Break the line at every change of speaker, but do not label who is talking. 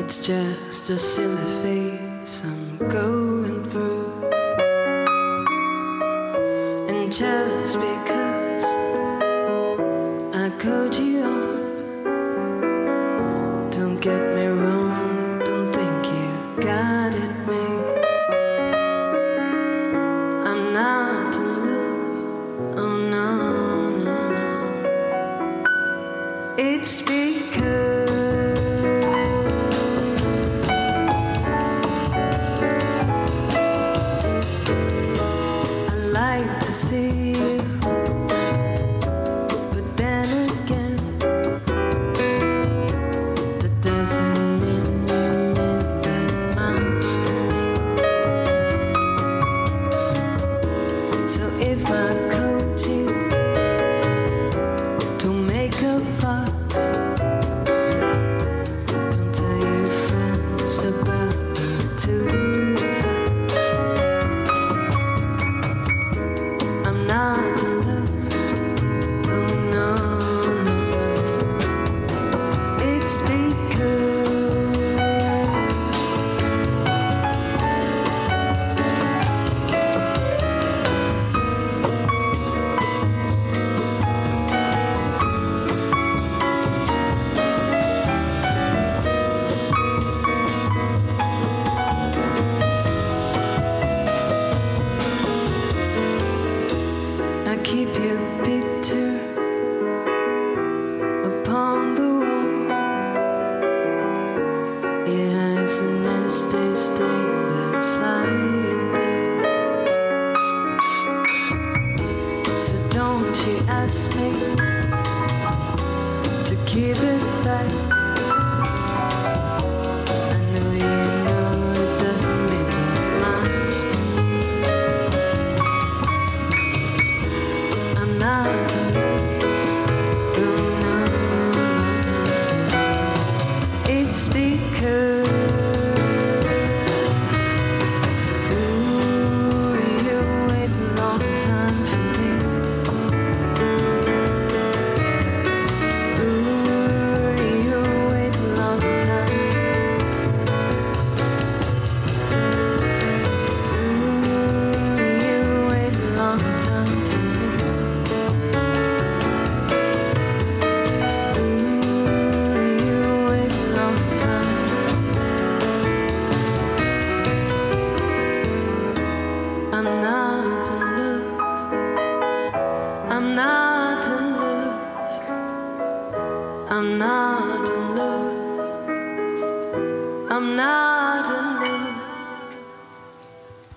It's just a silly phase I'm going through. And just because I called you on, don't get me wrong, don't think you've got it made. I'm not in love, oh no, no, no. It's because see you, but then again, that doesn't mean that much to me. So if I called you to make a fuss, don't tell your friends about the two. Not in love, oh no, no. It's I keep your picture upon the wall. It has a nasty stain that's lying there. So don't you ask me to give it back. I know you know it doesn't mean that much to me. Not in love, oh no, no, no. It's because ooh, you wait a long time for me. Ooh, you wait a long time. Ooh, you wait a long time for me. I'm not in love, I'm not in love, I'm not in love, I'm not in love.